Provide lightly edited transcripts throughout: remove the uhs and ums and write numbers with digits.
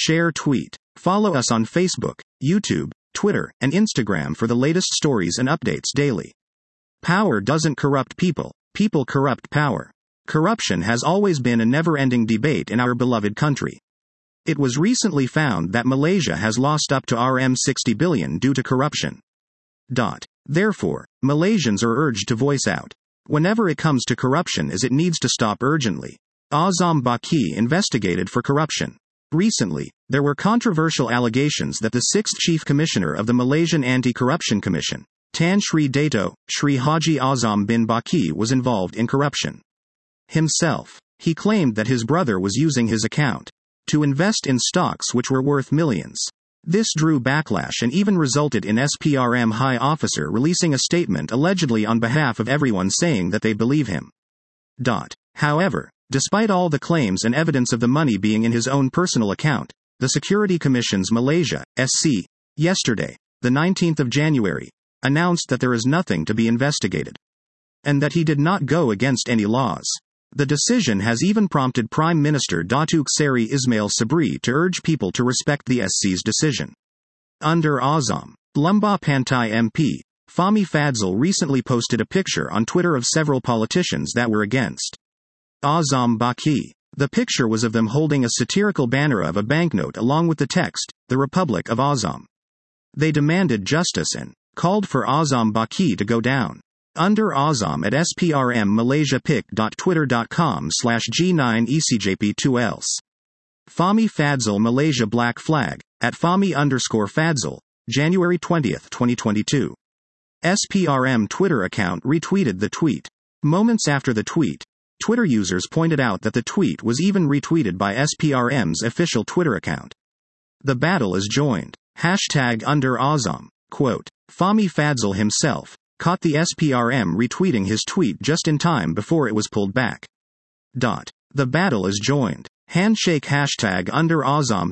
Share tweet. Follow us on Facebook, YouTube, Twitter, and Instagram for the latest stories and updates daily. Power doesn't corrupt people, people corrupt power. Corruption has always been a never-ending debate in our beloved country. It was recently found that Malaysia has lost up to RM60 billion due to corruption. Therefore, Malaysians are urged to voice out whenever it comes to corruption, as it needs to stop urgently. Azam Baki investigated for corruption. Recently, there were controversial allegations that the 6th Chief Commissioner of the Malaysian Anti-Corruption Commission, Tan Sri Dato' Sri Haji Azam bin Baki, was involved in corruption. Himself, he claimed that his brother was using his account to invest in stocks which were worth millions. This drew backlash and even resulted in SPRM high officer releasing a statement allegedly on behalf of everyone saying that they believe him. However, despite all the claims and evidence of the money being in his own personal account, the Security Commission's Malaysia, SC, yesterday, the 19th of January, announced that there is nothing to be investigated, and that he did not go against any laws. The decision has even prompted Prime Minister Datuk Seri Ismail Sabri to urge people to respect the SC's decision. Under Azam, Lembah Pantai MP, Fahmi Fadzil recently posted a picture on Twitter of several politicians that were against Azam Baki. The picture was of them holding a satirical banner of a banknote along with the text, "The Republic of Azam." They demanded justice and called for Azam Baki to go down. Under Azam at SPRM Malaysia pic.twitter.com/G9ECJP2else. Fahmi Fadzil Malaysia Black Flag, at Fahmi_Fadzil, January 20, 2022. SPRM Twitter account retweeted the tweet. Moments after the tweet, Twitter users pointed out that the tweet was even retweeted by SPRM's official Twitter account. The battle is joined. Under Azam. Quote, Fahmi Fadzil himself caught the SPRM retweeting his tweet just in time before it was pulled back. The battle is joined. Handshake under Azam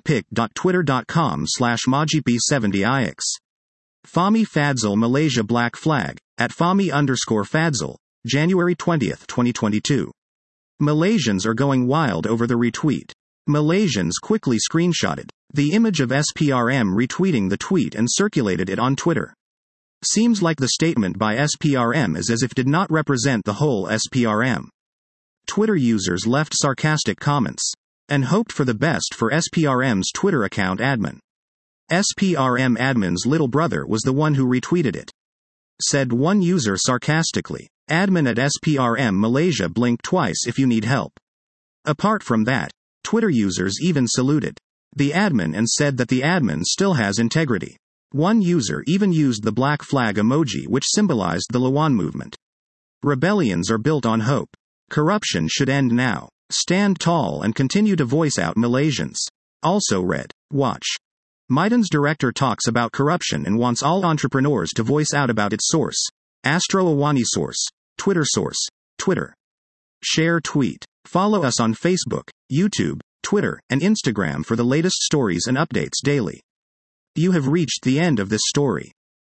pic.twitter.com/Majip70ix. Fahmi Fadzil Malaysia Black Flag, at Fahmi_Fadzil, January 20, 2022. Malaysians are going wild over the retweet. Malaysians quickly screenshotted the image of SPRM retweeting the tweet and circulated it on Twitter. Seems like the statement by SPRM is as if did not represent the whole SPRM. Twitter users left sarcastic comments and hoped for the best for SPRM's Twitter account admin. SPRM admin's little brother was the one who retweeted it. Said one user sarcastically, "Admin at SPRM Malaysia, blink twice if you need help." Apart from that, Twitter users even saluted the admin and said that the admin still has integrity. One user even used the black flag emoji, which symbolized the Lawan movement. Rebellions are built on hope. Corruption should end now. Stand tall and continue to voice out, Malaysians. Also read, watch. Maidan's director talks about corruption and wants all entrepreneurs to voice out about its source. Astro Awani source. Twitter source. Twitter. Share tweet. Follow us on Facebook, YouTube, Twitter, and Instagram for the latest stories and updates daily. You have reached the end of this story.